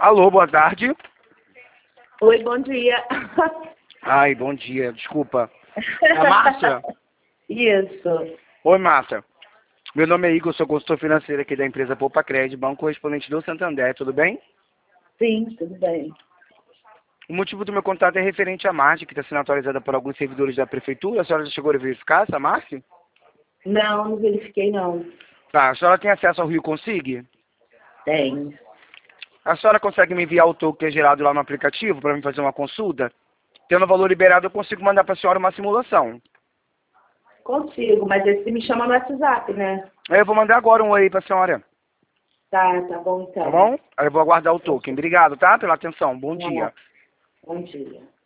Alô, boa tarde. Oi, bom dia. Ai, bom dia, desculpa. É a Márcia? Isso. Oi, Márcia. Meu nome é Igor, sou consultor financeiro aqui da empresa Poupa Crédito, banco correspondente do Santander, tudo bem? Sim, tudo bem. O motivo do meu contato é referente à Márcia, que está sendo atualizada por alguns servidores da prefeitura. A senhora já chegou a verificar essa Márcia? Não, não verifiquei não. Tá, a senhora tem acesso ao Rio Consigue? Tem. A senhora consegue me enviar o token que é gerado lá no aplicativo para mim fazer uma consulta? Tendo o valor liberado, eu consigo mandar para a senhora uma simulação. Consigo, mas esse me chama no WhatsApp, né? Aí eu vou mandar agora um aí para a senhora. Tá bom então. Tá bom? Aí eu vou aguardar o token. Obrigado, tá? Pela atenção. Bom dia. Bom dia.